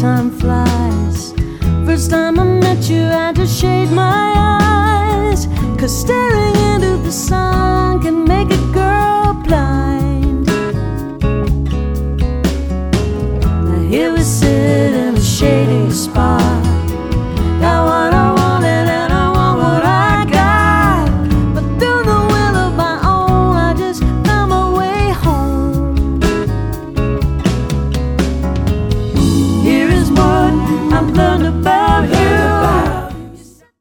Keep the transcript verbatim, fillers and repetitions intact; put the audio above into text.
time flies. First time I met you, I had to shade my eyes, 'cause staring into the sun can make a girl blind.